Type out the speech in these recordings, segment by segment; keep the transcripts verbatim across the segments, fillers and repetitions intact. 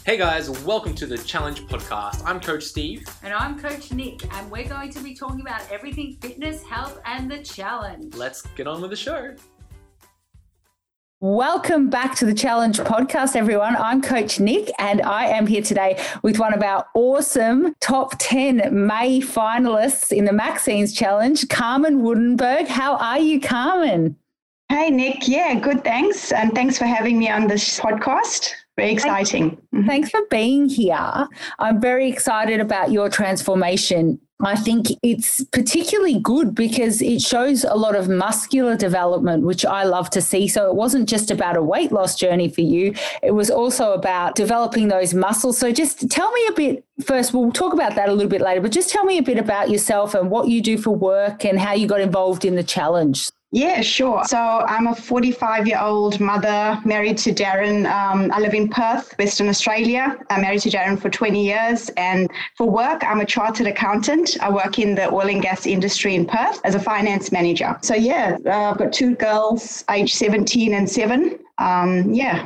Hey guys, welcome to the Challenge Podcast. I'm Coach Steve. And I'm Coach Nick, and we're going to be talking about everything fitness, health, and the challenge. Let's get on with the show. Welcome back to the Challenge Podcast, everyone. I'm Coach Nick, and I am here today with one of our awesome top ten May finalists in the Maxine's Challenge, Carmen Woudenberg. How are you, Carmen? Hey, Nick. Yeah, good, thanks. And thanks for having me on this podcast. Very exciting. Thanks for being here. I'm very excited about your transformation. I think it's particularly good because it shows a lot of muscular development, which I love to see. So it wasn't just about a weight loss journey for you. It was also about developing those muscles. So just tell me a bit first. We'll talk about that a little bit later, but just tell me a bit about yourself and what you do for work and how you got involved in the challenge. Yeah, sure. So I'm a forty-five-year-old mother married to Darren. Um, I live in Perth, Western Australia. I'm married to Darren for twenty years. And for work, I'm a chartered accountant. I work in the oil and gas industry in Perth as a finance manager. So yeah, uh, I've got two girls, age seventeen and seven. Um, yeah.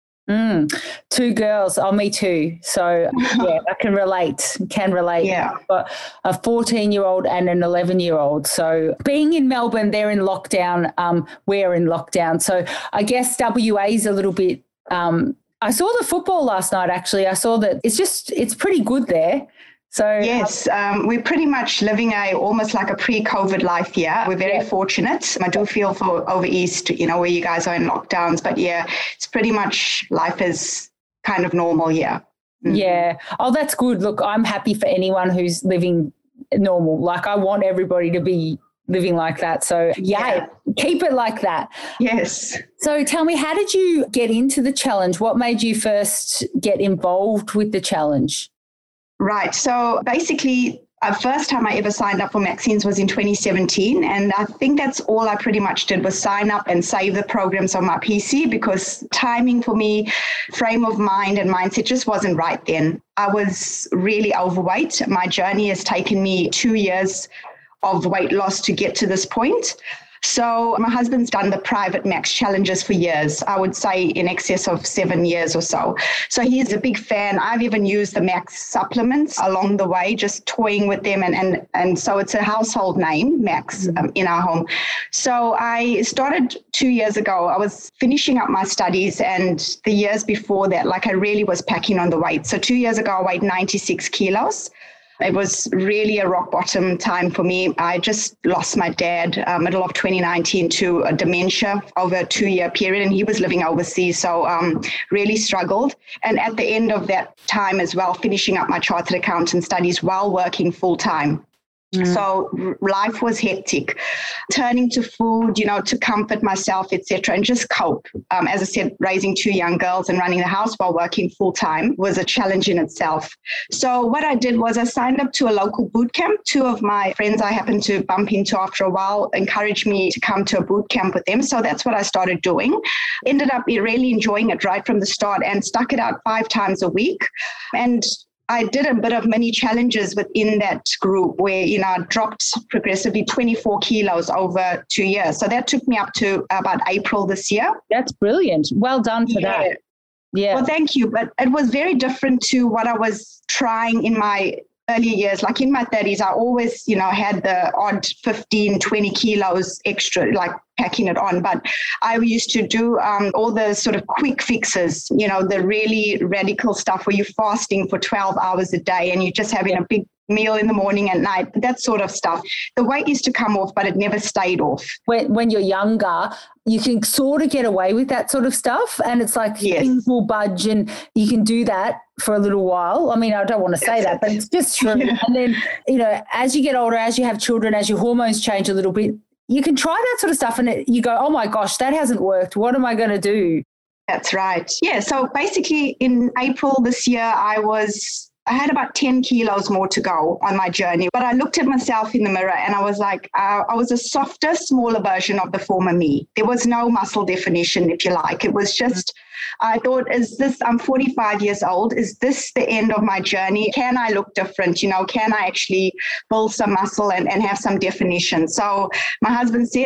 Mm, two girls. Oh, me too. So yeah, I can relate, can relate. Yeah. But a fourteen-year-old and an eleven-year-old. So being in Melbourne, they're in lockdown. Um, we're in lockdown. So I guess W A is a little bit, um, I saw the football last night, actually. I saw that it's just, it's pretty good there. So yes, um, we're pretty much living a almost like a pre-COVID life here. We're very yeah. fortunate. I do feel for over East, you know, where you guys are in lockdowns. But yeah, it's pretty much life is kind of normal here. Mm-hmm. Yeah. Oh, that's good. Look, I'm happy for anyone who's living normal. Like I want everybody to be living like that. So yeah, yeah, keep it like that. Yes. So tell me, how did you get into the challenge? What made you first get involved with the challenge? Right. So basically, the first time I ever signed up for Maxine's was in twenty seventeen. And I think that's all I pretty much did was sign up and save the programs on my P C because timing for me, frame of mind and mindset just wasn't right then. I was really overweight. My journey has taken me two years of weight loss to get to this point. So my husband's done the private Max challenges for years, I would say in excess of seven years or so. So he's a big fan. I've even used the Max supplements along the way, just toying with them. And, and, and so it's a household name, Max, um, in our home. So I started two years ago. I was finishing up my studies and the years before that, like I really was packing on the weight. So two years ago, I weighed ninety-six kilos. It was really a rock bottom time for me. I just lost my dad uh, middle of twenty nineteen to a dementia over a two-year period, and he was living overseas, so um, really struggled. And at the end of that time as well, finishing up my chartered accountant studies while working full-time. Mm. So life was hectic, turning to food, you know, to comfort myself, et cetera, and just cope. Um, as I said, raising two young girls and running the house while working full time was a challenge in itself. So what I did was I signed up to a local boot camp. Two of my friends I happened to bump into after a while encouraged me to come to a boot camp with them. So that's what I started doing. Ended up really enjoying it right from the start and stuck it out five times a week. And I did a bit of mini challenges within that group where, you know, I dropped progressively twenty-four kilos over two years. So that took me up to about April this year. That's brilliant. Well done for yeah. that. Yeah. Well, thank you. But it was very different to what I was trying in my earlier years. Like in my thirties, I always, you know, had the odd fifteen, twenty kilos extra, like packing it on. But I used to do um, all the sort of quick fixes, you know, the really radical stuff where you're fasting for twelve hours a day and you're just having a big meal in the morning and night, that sort of stuff. The weight used to come off, but it never stayed off. When, when you're younger, you can sort of get away with that sort of stuff. And it's like yes. things will budge and you can do that for a little while. I mean, I don't want to say That's that, it. But it's just true. Yeah. And then, you know, as you get older, as you have children, as your hormones change a little bit, you can try that sort of stuff and it, you go, oh my gosh, that hasn't worked. What am I going to do? That's right. Yeah. So basically in April this year, I was I had about ten kilos more to go on my journey. But I looked at myself in the mirror and I was like, uh, I was a softer, smaller version of the former me. There was no muscle definition, if you like. It was just, I thought, is this, I'm forty-five years old. Is this the end of my journey? Can I look different? You know, can I actually build some muscle and, and have some definition? So my husband said,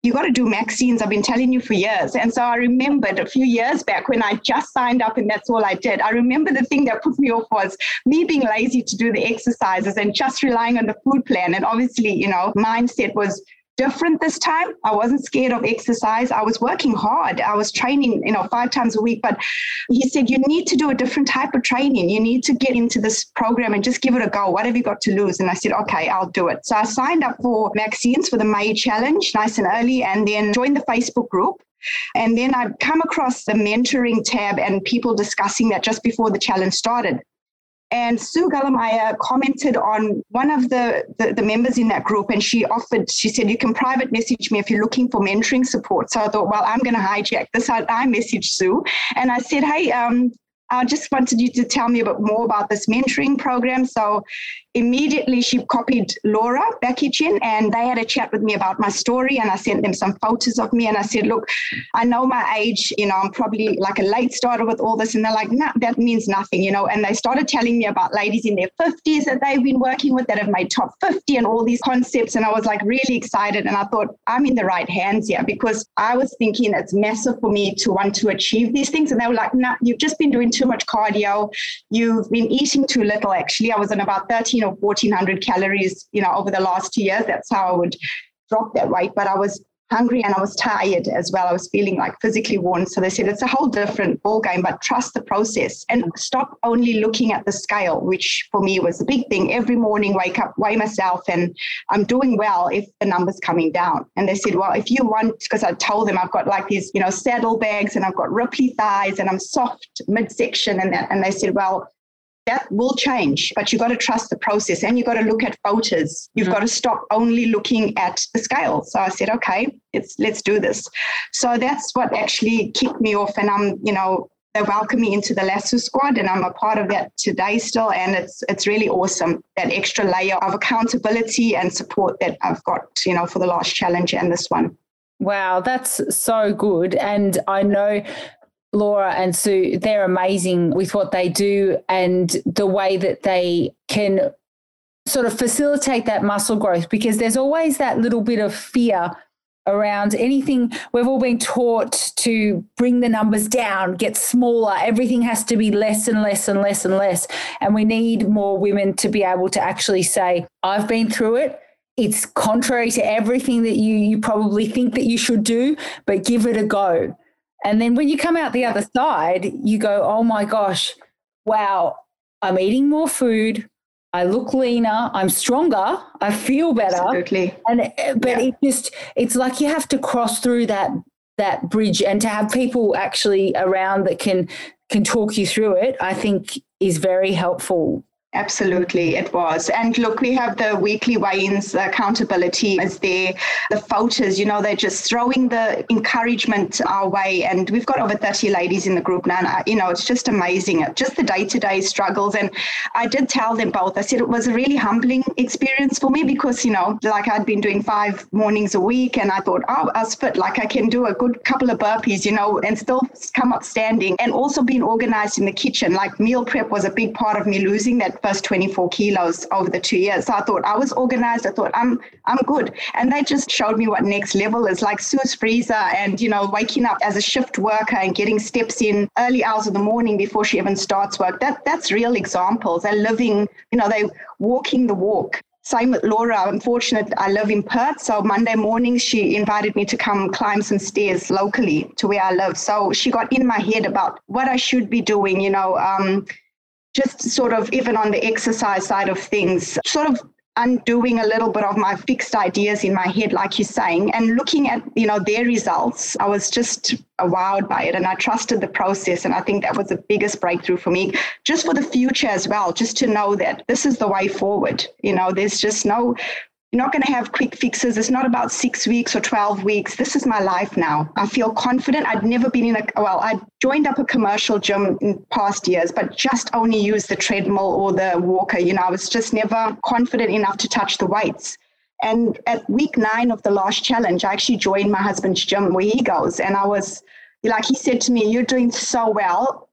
you got to do Maxine's. I've been telling you for years. And so I remembered a few years back when I just signed up and that's all I did. I remember the thing that put me off was me being lazy to do the exercises and just relying on the food plan. And obviously, you know, mindset was different this time. I wasn't scared of exercise. I was working hard. I was training, you know, five times a week. But he said, you need to do a different type of training. You need to get into this program and just give it a go. What have you got to lose? And I said, okay, I'll do it. So I signed up for Maxine's for the May challenge, nice and early, and then joined the Facebook group. And then I'd come across the mentoring tab and people discussing that just before the challenge started. And Sue Gullemeyer commented on one of the, the, the members in that group, and she offered, she said, you can private message me if you're looking for mentoring support. So I thought, well, I'm going to hijack this. I, I messaged Sue and I said, hey, um, I just wanted you to tell me a bit more about this mentoring program. So immediately she copied Laura Bakic in, and they had a chat with me about my story, and I sent them some photos of me and I said, look, I know my age, you know, I'm probably like a late starter with all this. And they're like, no, nah, that means nothing, you know. And they started telling me about ladies in their fifties that they've been working with that have made top fifty and all these concepts. And I was like really excited. And I thought, I'm in the right hands here, because I was thinking it's massive for me to want to achieve these things. And they were like, no, nah, you've just been doing too much cardio. You've been eating too little. Actually, I was on about thirteen or fourteen hundred calories, you know, over the last two years. That's how I would drop that weight. But I was hungry and I was tired as well. I was feeling like physically worn. So they said it's a whole different ball game, but trust the process and stop only looking at the scale, which for me was the big thing. Every morning, wake up, weigh myself, and I'm doing well if the number's coming down. And they said, well, if you want, because I told them I've got like these, you know, saddlebags and I've got ripply thighs and I'm soft midsection and that. And they said, well, that will change, but you got to trust the process and you got to look at photos. You've mm-hmm. got to stop only looking at the scale. So I said, okay, it's, let's do this. So that's what actually kicked me off. And I'm, you know, they welcome me into the Lasso squad, and I'm a part of that today still. And it's, it's really awesome, that extra layer of accountability and support that I've got, you know, for the last challenge and this one. Wow, that's so good. And I know Laura and Sue, they're amazing with what they do and the way that they can sort of facilitate that muscle growth, because there's always that little bit of fear around anything. We've all been taught to bring the numbers down, get smaller. Everything has to be less and less and less and less. And we need more women to be able to actually say, I've been through it. It's contrary to everything that you, you probably think that you should do, but give it a go. And then when you come out the other side, you go, oh my gosh, wow, I'm eating more food. I look leaner. I'm stronger. I feel better. Absolutely. And but yeah. it just, it's like you have to cross through that that bridge, and to have people actually around that can can talk you through it, I think is very helpful. Absolutely, it was. And look, we have the weekly weigh-ins, the accountability is there, the photos, you know, they're just throwing the encouragement our way. And we've got over thirty ladies in the group now. And, I, you know, it's just amazing, just the day-to-day struggles. And I did tell them both, I said it was a really humbling experience for me, because, you know, like I'd been doing five mornings a week and I thought, oh, I was fit, like I can do a good couple of burpees, you know, and still come up standing, and also being organized in the kitchen. Like meal prep was a big part of me losing that first twenty-four kilos over the two years. So I thought I was organized. I thought I'm I'm good. And they just showed me what next level is, like Sue's freezer, and, you know, waking up as a shift worker and getting steps in early hours of the morning before she even starts work. That that's real examples. They're living, you know, they're walking the walk. Same with Laura. I'm fortunate I live in Perth. So Monday mornings, she invited me to come climb some stairs locally to where I live. So she got in my head about what I should be doing, you know, um, just sort of even on the exercise side of things, sort of undoing a little bit of my fixed ideas in my head, like you're saying, and looking at, you know, their results. I was just wowed by it, and I trusted the process. And I think that was the biggest breakthrough for me, just for the future as well, just to know that this is the way forward. You know, there's just no, you're not going to have quick fixes. It's not about six weeks or twelve weeks. This is my life now. I feel confident. I'd never been in a, well, I joined up a commercial gym in past years, but just only used the treadmill or the walker. You know, I was just never confident enough to touch the weights. And at week nine of the last challenge, I actually joined my husband's gym where he goes. And I was, like he said to me, you're doing so well.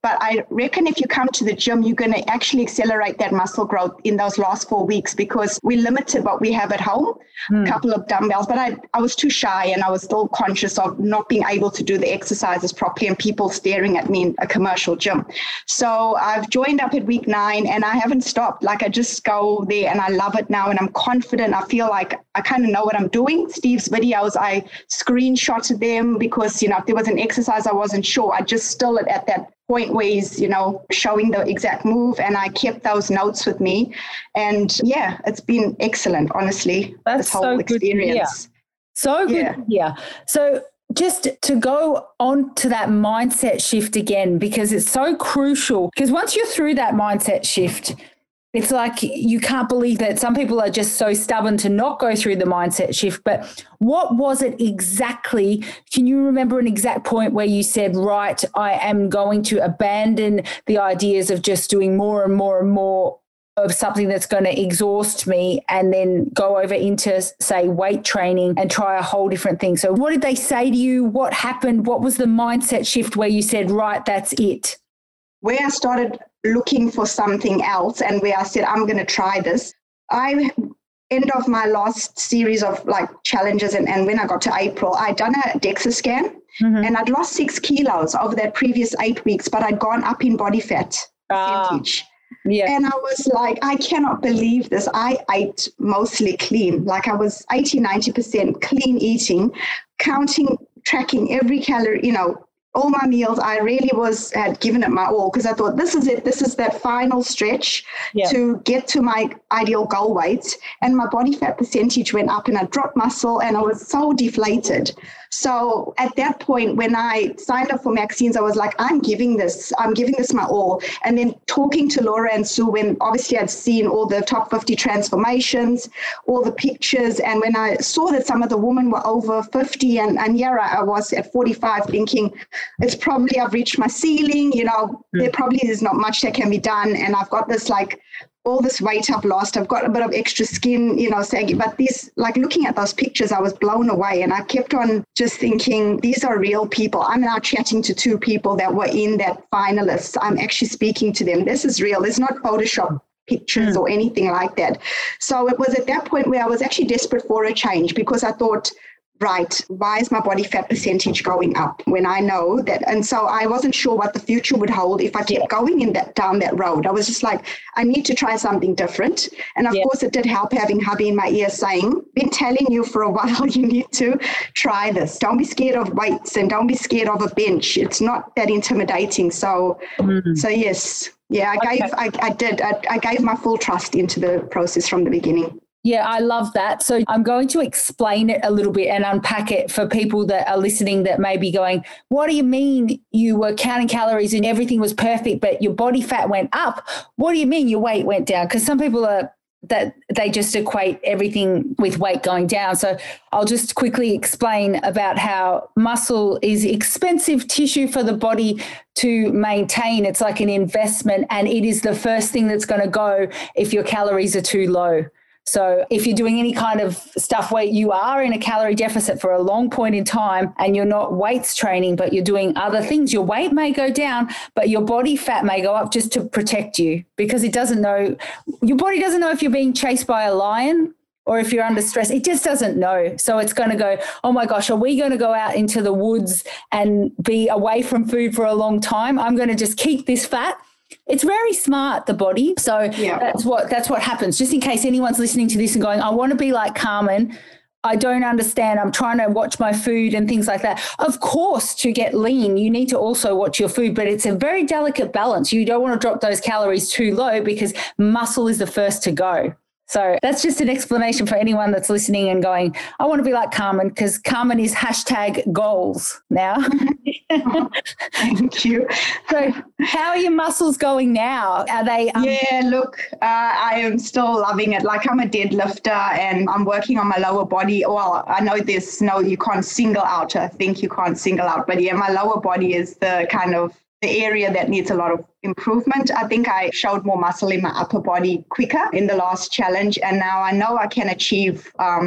But I reckon if you come to the gym, you're going to actually accelerate that muscle growth in those last four weeks because we limited what we have at home, mm. a couple of dumbbells. But I, I was too shy and I was still conscious of not being able to do the exercises properly and people staring at me in a commercial gym. So I've joined up at week nine and I haven't stopped. Like I just go there and I love it now and I'm confident. I feel like I kind of know what I'm doing. Steve's videos, I screenshotted them because, you know, if there was an exercise I wasn't sure, I just still it at that point where he's, you know, showing the exact move and I kept those notes with me. And yeah, it's been excellent, honestly, That's this whole so experience. Good so good yeah. to hear. So just to go on to that mindset shift again, because it's so crucial, because once you're through that mindset shift, it's like you can't believe that some people are just so stubborn to not go through the mindset shift. But what was it exactly? Can you remember an exact point where you said, right, I am going to abandon the ideas of just doing more and more and more of something that's going to exhaust me and then go over into, say, weight training and try a whole different thing? So what did they say to you? What happened? What was the mindset shift where you said, right, that's it? Where I started looking for something else and where I said, I'm going to try this. I, end of my last series of like challenges and, and when I got to April, I'd done a DEXA scan mm-hmm. and I'd lost six kilos over that previous eight weeks, but I'd gone up in body fat percentage. Ah, yeah. And I was like, I cannot believe this. I ate mostly clean. Like I was eighty, ninety percent clean eating, counting, tracking every calorie, you know, all my meals. I really was, had given it my all because I thought this is it. This is that final stretch yeah. to get to my ideal goal weight. And my body fat percentage went up and I dropped muscle and I was so deflated. So at that point, when I signed up for Maxine's, I was like, I'm giving this, I'm giving this my all. And then talking to Laura and Sue, when obviously I'd seen all the top fifty transformations, all the pictures. And when I saw that some of the women were over fifty and, and yeah, I was at forty-five thinking, it's probably I've reached my ceiling, you know, mm. there probably is not much that can be done. And I've got this like, all this weight I've lost, I've got a bit of extra skin, you know, saggy, but these, like looking at those pictures, I was blown away and I kept on just thinking, these are real people. I'm now chatting to two people that were in that finalists. I'm actually speaking to them. This is real. It's not Photoshop pictures mm. or anything like that. So it was at that point where I was actually desperate for a change because I thought, right, why is my body fat percentage going up when I know that? And so I wasn't sure what the future would hold if I kept going in that down that road. I was just like, I need to try something different. And of yeah. course, it did help having hubby in my ear saying, been telling you for a while, you need to try this. Don't be scared of weights and don't be scared of a bench. It's not that intimidating. So, mm. so yes, yeah, I okay. gave, I, I did, I, I gave my full trust into the process from the beginning. Yeah, I love that. So I'm going to explain it a little bit and unpack it for people that are listening that may be going, what do you mean you were counting calories and everything was perfect, but your body fat went up? What do you mean your weight went down? Because some people are that they just equate everything with weight going down. So I'll just quickly explain about how muscle is expensive tissue for the body to maintain. It's like an investment and it is the first thing that's going to go if your calories are too low. So if you're doing any kind of stuff where you are in a calorie deficit for a long point in time and you're not weights training, but you're doing other things, your weight may go down, but your body fat may go up just to protect you because it doesn't know, your body doesn't know if you're being chased by a lion or if you're under stress. It just doesn't know. So it's going to go, oh my gosh, are we going to go out into the woods and be away from food for a long time? I'm going to just keep this fat. It's very smart, the body. So yeah. that's what that's what happens. Just in case anyone's listening to this and going, I want to be like Carmen. I don't understand. I'm trying to watch my food and things like that. Of course, to get lean, you need to also watch your food, but it's a very delicate balance. You don't want to drop those calories too low because muscle is the first to go. So that's just an explanation for anyone that's listening and going, I want to be like Carmen, because Carmen is hashtag goals now. Thank you. So how are your muscles going now? Are they? Um- yeah, look, uh, I am still loving it. Like I'm a deadlifter and I'm working on my lower body. Well, I know there's no, you can't single out. I think you can't single out. But yeah, my lower body is the kind of the area that needs a lot of improvement. I think I showed more muscle in my upper body quicker in the last challenge. And now I know I can achieve um,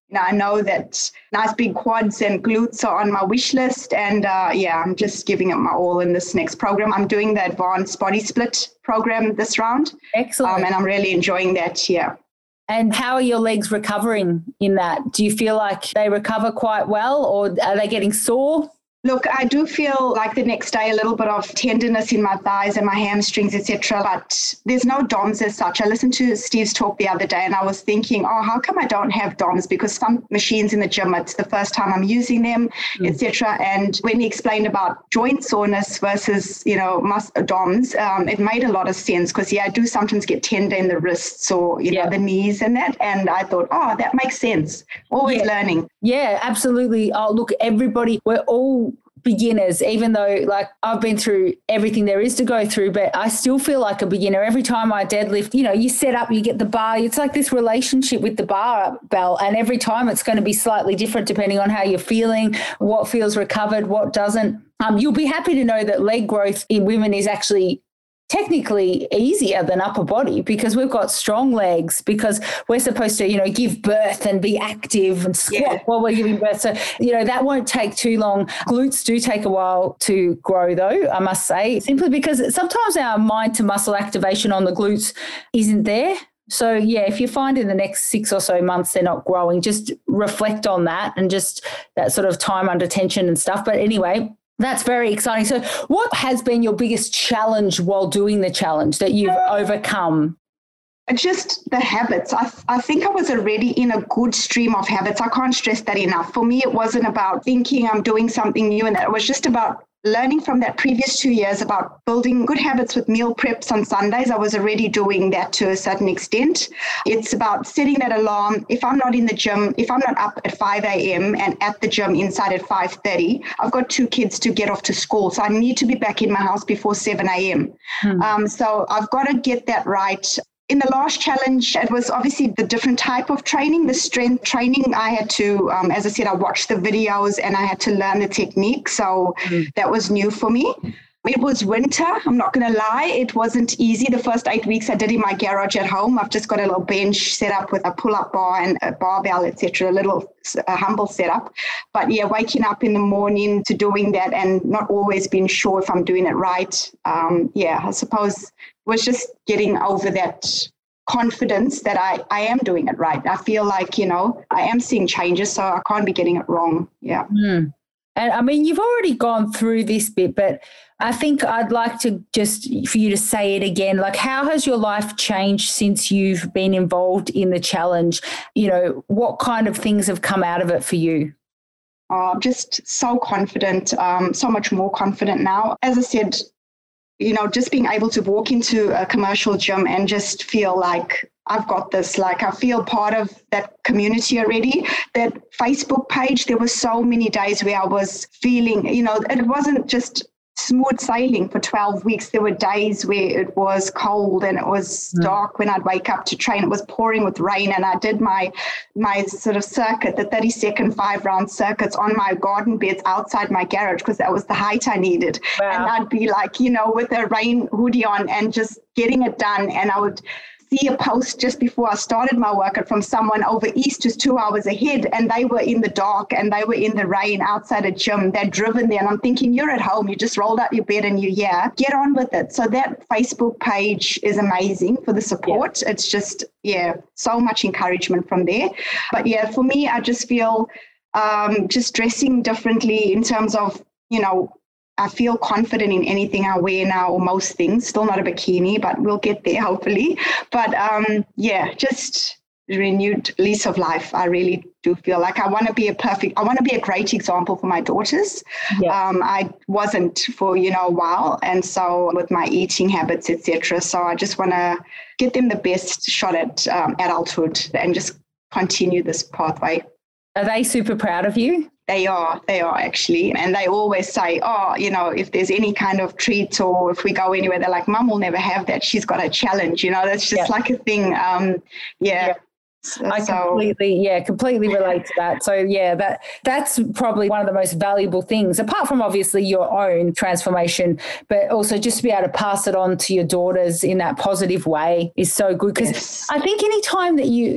you know, I know that nice big quads and glutes are on my wish list. And uh, yeah, I'm just giving it my all in this next program. I'm doing the advanced body split program this round. Excellent. Um, and I'm really enjoying that. Yeah. And how are your legs recovering in that? Do you feel like they recover quite well, or are they getting sore? Look, I do feel like the next day a little bit of tenderness in my thighs and my hamstrings, et cetera. But there's no D O M S as such. I listened to Steve's talk the other day and I was thinking, oh, how come I don't have D O M S? Because some machines in the gym, it's the first time I'm using them, mm. et cetera. And when he explained about joint soreness versus, you know, mus- D O M S, um, it made a lot of sense because, yeah, I do sometimes get tender in the wrists or, you yeah. know, the knees and that. And I thought, oh, that makes sense. Always yeah. learning. Yeah, absolutely. Oh, look, everybody, we're all beginners, even though like I've been through everything there is to go through, but I still feel like a beginner. Every time I deadlift, you know, you set up, you get the bar. It's like this relationship with the barbell, and every time it's going to be slightly different depending on how you're feeling, what feels recovered, what doesn't. Um, you'll be happy to know that leg growth in women is actually technically easier than upper body because we've got strong legs, because we're supposed to, you know, give birth and be active and squat yeah. while we're giving birth. So, you know, that won't take too long. Glutes do take a while to grow though, I must say, simply because sometimes our mind to muscle activation on the glutes isn't there. So, yeah, if you find in the next six or so months they're not growing, just reflect on that and just that sort of time under tension and stuff. But anyway, that's very exciting. So what has been your biggest challenge while doing the challenge that you've overcome? Just the habits. I, I think I was already in a good stream of habits. I can't stress that enough. For me, it wasn't about thinking I'm doing something new, and that it was just about learning from that previous two years about building good habits with meal preps on Sundays. I was already doing that to a certain extent. It's about setting that alarm. If I'm not in the gym, if I'm not up at five a.m. and at the gym inside at five thirty, I've got two kids to get off to school. So I need to be back in my house before seven a.m. Hmm. Um, so I've got to get that right. In the last challenge, it was obviously the different type of training, the strength training. I had to, um, as I said, I watched the videos and I had to learn the technique. So mm. that was new for me. It was winter. I'm not going to lie. It wasn't easy. The first eight weeks I did in my garage at home. I've just got a little bench set up with a pull-up bar and a barbell, et cetera, a little a humble setup. But yeah, waking up in the morning to doing that and not always being sure if I'm doing it right. Um, yeah, I suppose was just getting over that confidence that I, I am doing it right. I feel like, you know, I am seeing changes, so I can't be getting it wrong. Yeah. Mm. And I mean, you've already gone through this bit, but I think I'd like to just for you to say it again. Like, how has your life changed since you've been involved in the challenge? You know, what kind of things have come out of it for you? Oh, just so confident, um, so much more confident now. As I said, you know, just being able to walk into a commercial gym and just feel like I've got this, like I feel part of that community already. That Facebook page, there were so many days where I was feeling, you know, it wasn't just smooth sailing for twelve weeks. There were days where it was cold and it was mm. dark when I'd wake up to train. It was pouring with rain, and I did my my sort of circuit, the thirty second five round circuits on my garden beds outside my garage because that was the height I needed. Wow. And I'd be like, you know, with a rain hoodie on and just getting it done. And I would see a post just before I started my workout from someone over east who's two hours ahead, and they were in the dark and they were in the rain outside a gym. They're driven there, and I'm thinking, you're at home, you just rolled out your bed and you're here, get on with it. So that Facebook page is amazing for the support. Yeah. It's just, yeah, so much encouragement from there. But yeah, for me, I just feel um, just dressing differently in terms of, you know, I feel confident in anything I wear now, or most things. Still not a bikini, but we'll get there hopefully. But um, yeah, just renewed lease of life. I really do feel like I want to be a perfect, I want to be a great example for my daughters. Yeah. Um, I wasn't for, you know, a while. And so with my eating habits, et cetera. So I just want to get them the best shot at um, adulthood and just continue this pathway. Are they super proud of you? They are, they are actually. And they always say, oh, you know, if there's any kind of treat or if we go anywhere, they're like, Mum will never have that. She's got a challenge, you know, that's just yeah. like a thing. Um, yeah. yeah. So, I completely, yeah, completely relate to that. So yeah, that that's probably one of the most valuable things, apart from obviously your own transformation, but also just to be able to pass it on to your daughters in that positive way is so good. Because yes. I think any time that you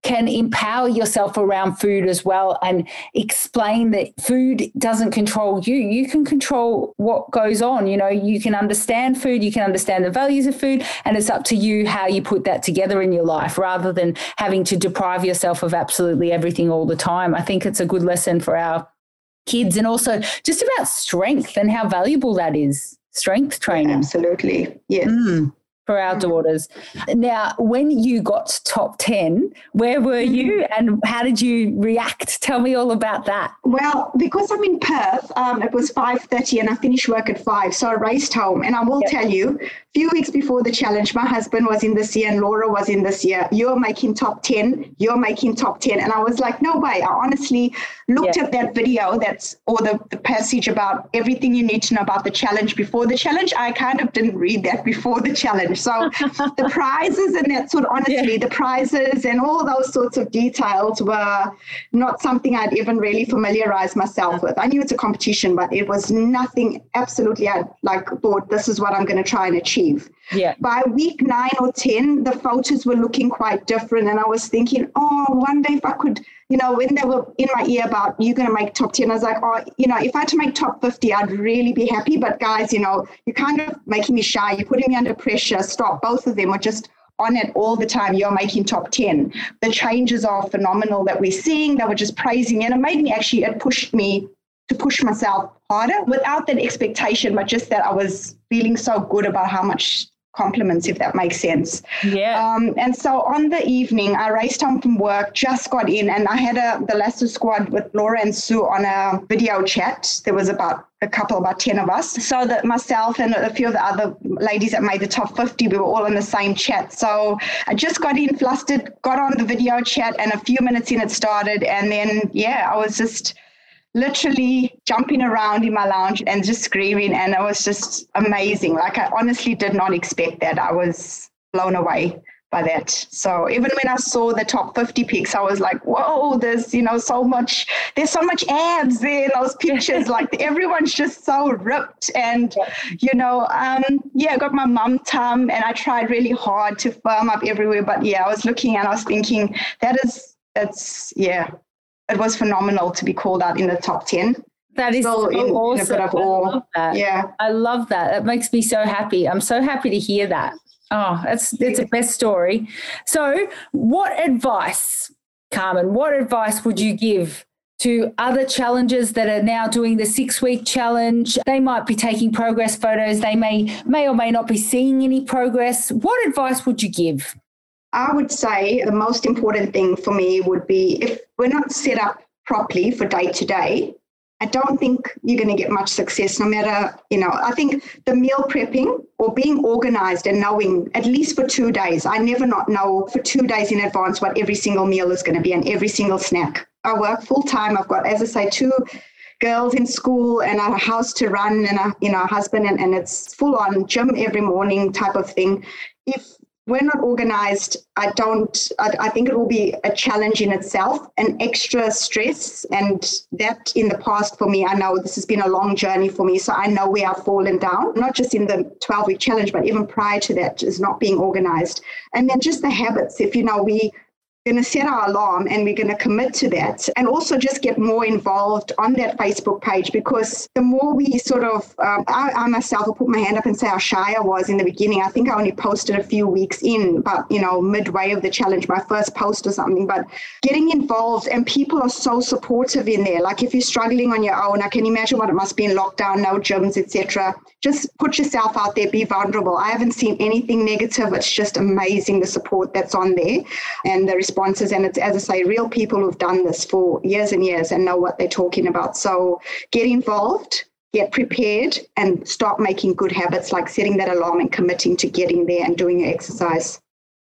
can empower yourself around food as well and explain that food doesn't control you. You can control what goes on. You know, you can understand food, you can understand the values of food, and it's up to you how you put that together in your life rather than having to deprive yourself of absolutely everything all the time. I think it's a good lesson for our kids, and also just about strength and how valuable that is. Strength training. Absolutely. Yes. Mm, for our daughters. Now, when you got top ten, where were you and how did you react? Tell me all about that. Well, because I'm in Perth, um, it was five thirty and I finished work at five. So I raced home. And I will yep. tell you, a few weeks before the challenge, my husband was in this year and Laura was in this year. You're making top ten. You're making top ten. And I was like, no way. I honestly looked yep. at that video that's or the, the passage about everything you need to know about the challenge before the challenge. I kind of didn't read that before the challenge. So the prizes and that sort of, honestly, yeah. the prizes and all those sorts of details were not something I'd even really familiarized myself with. I knew it's a competition, but it was nothing absolutely I like thought this is what I'm going to try and achieve. Yeah. By week nine or ten, the photos were looking quite different. And I was thinking, oh, one day if I could, you know, when they were in my ear about you're going to make top ten, I was like, oh, you know, if I had to make top fifty, I'd really be happy. But guys, you know, you're kind of making me shy. You're putting me under pressure. Stop. Both of them are just on it all the time. You're making top ten. The changes are phenomenal that we're seeing. They were just praising it. It made me actually, it pushed me to push myself harder without that expectation, but just that I was feeling so good about how much compliments, if that makes sense. Yeah. Um, and so on the evening, I raced home from work, just got in, and I had a the Lasso squad with Laura and Sue on a video chat. There was about a couple, about ten of us. So that myself and a few of the other ladies that made the top fifty, we were all in the same chat. So I just got in, flustered, got on the video chat, and a few minutes in it started. And then, yeah, I was just literally jumping around in my lounge and just screaming, and it was just amazing. Like, I honestly did not expect that. I was blown away by that. So even when I saw the top fifty pics, I was like, whoa, there's, you know, so much, there's so much abs there in those pictures. Like, everyone's just so ripped. And, you know, um, yeah, I got my mum tum and I tried really hard to firm up everywhere. But yeah, I was looking and I was thinking that is, that's, yeah. It was phenomenal to be called out in the top ten. That is so in, awesome. In a bit of I awe. love that. Yeah. I love that. It makes me so happy. I'm so happy to hear that. Oh, that's it's a best story. So what advice, Carmen, what advice would you give to other challengers that are now doing the six-week challenge? They might be taking progress photos. They may may or may not be seeing any progress. What advice would you give? I would say the most important thing for me would be if we're not set up properly for day to day, I don't think you're going to get much success no matter, you know, I think the meal prepping or being organized and knowing at least for two days, I never not know for two days in advance what every single meal is going to be and every single snack. I work full time. I've got, as I say, two girls in school and a house to run and a, you know, a husband and, and it's full on gym every morning type of thing. If we're not organized, I don't, I, I think it will be a challenge in itself, an extra stress. And that in the past for me, I know this has been a long journey for me. So I know where I've fallen down, not just in the twelve week challenge, but even prior to that, is not being organized. And then just the habits, if, you know, we, going to set our alarm and we're going to commit to that, and also just get more involved on that Facebook page, because the more we sort of, um, I, I myself will put my hand up and say how shy I was in the beginning. I think I only posted a few weeks in, but, you know, midway of the challenge, my first post or something, but getting involved, and people are so supportive in there. Like if you're struggling on your own, I can imagine what it must be in lockdown, no gyms, et cetera. Just put yourself out there, be vulnerable. I haven't seen anything negative. It's just amazing the support that's on there and the responses. And it's, as I say, real people who've done this for years and years and know what they're talking about. So get involved, get prepared, and start making good habits like setting that alarm and committing to getting there and doing your exercise.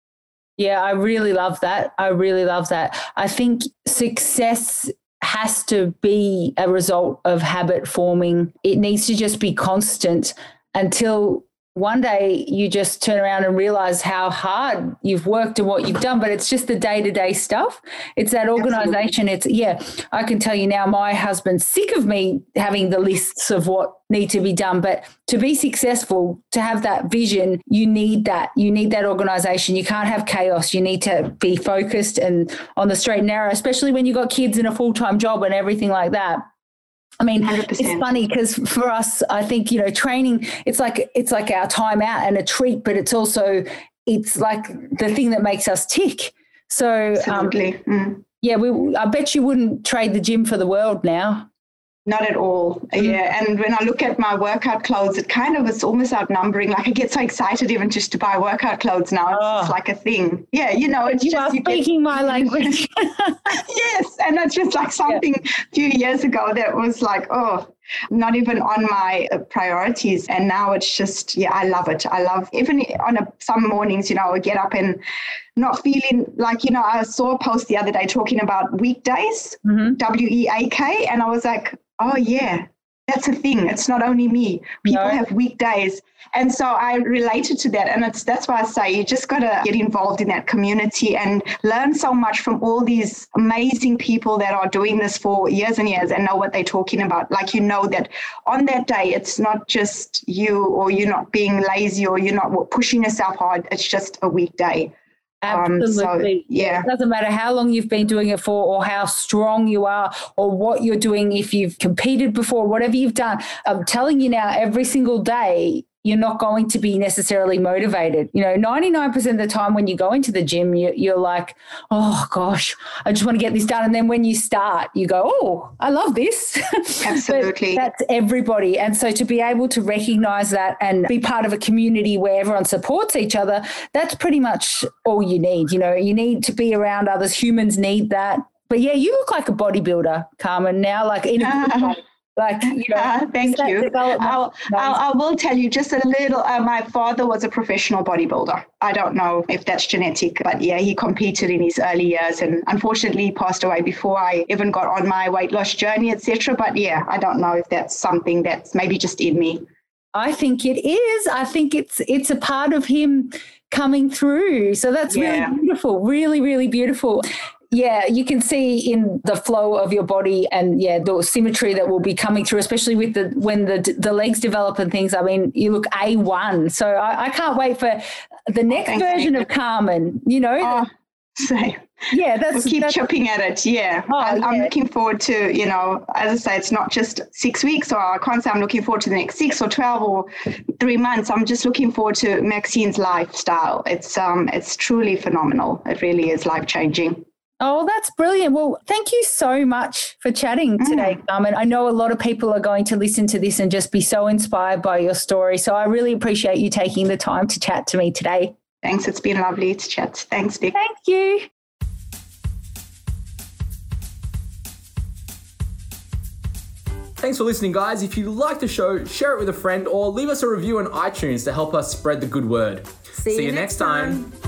Yeah, I really love that. I really love that. I think success has to be a result of habit forming. It needs to just be constant until one day you just turn around and realize how hard you've worked and what you've done, but it's just the day-to-day stuff. It's that organization. Absolutely. It's, yeah, I can tell you now, my husband's sick of me having the lists of what need to be done, but to be successful, to have that vision, you need that. You need that organization. You can't have chaos. You need to be focused and on the straight and narrow, especially when you've got kids and a full-time job and everything like that. I mean, one hundred percent. It's funny because for us, I think, you know, training, it's like it's like our time out and a treat, but it's also, it's like the thing that makes us tick. So, Absolutely. Um, mm. yeah, we. I bet you wouldn't trade the gym for the world now. Not at all. Mm. Yeah. And when I look at my workout clothes, it kind of is almost outnumbering. Like I get so excited even just to buy workout clothes now. It's oh. just like a thing. Yeah. You know, it's you just. Are you are speaking get, my language. Yes. And it's just like something yeah. a few years ago that was like, oh, not even on my priorities. And now it's just, yeah, I love it. I love, even on a, some mornings, you know, I get up and not feeling like, you know, I saw a post the other day talking about weekdays, mm-hmm. W E A K. And I was like, oh, yeah, that's a thing. It's not only me. People no. have weekdays. And so I related to that. And it's that's why I say you just got to get involved in that community and learn so much from all these amazing people that are doing this for years and years and know what they're talking about. Like, you know, that on that day, it's not just you or you're not being lazy or you're not pushing yourself hard. It's just a weekday. Absolutely. Um, so, yeah. It doesn't matter how long you've been doing it for or how strong you are or what you're doing, if you've competed before, whatever you've done. I'm telling you now, every single day, you're not going to be necessarily motivated. You know, ninety-nine percent of the time when you go into the gym, you, you're like, oh, gosh, I just want to get this done. And then when you start, you go, oh, I love this. Absolutely. That's everybody. And so to be able to recognize that and be part of a community where everyone supports each other, that's pretty much all you need. You know, you need to be around others. Humans need that. But, yeah, you look like a bodybuilder, Carmen, now, like in a good way. Like, you know, uh, thank you. I'll, I'll, I will tell you just a little. Uh, my father was a professional bodybuilder. I don't know if that's genetic, but yeah, he competed in his early years and unfortunately he passed away before I even got on my weight loss journey, et cetera. But yeah, I don't know if that's something that's maybe just in me. I think it is. I think it's it's a part of him coming through. So that's yeah. really beautiful, really, really beautiful. Yeah, you can see in the flow of your body and, yeah, the symmetry that will be coming through, especially with the when the the legs develop and things. I mean, you look A one. So I, I can't wait for the next oh, version you. of Carmen, you know. Oh, same. Yeah, that's... We'll keep that's, chipping at it, yeah. Oh, I, yeah. I'm looking forward to, you know, as I say, it's not just six weeks or I can't say I'm looking forward to the next six or twelve or three months. I'm just looking forward to Maxine's lifestyle. It's um, It's truly phenomenal. It really is life-changing. Oh, that's brilliant. Well, thank you so much for chatting today, mm. Carmen. I know a lot of people are going to listen to this and just be so inspired by your story. So I really appreciate you taking the time to chat to me today. Thanks. It's been lovely to chat. Thanks, Vic. Thank you. Thanks for listening, guys. If you like the show, share it with a friend or leave us a review on iTunes to help us spread the good word. See, See you, you next time. time.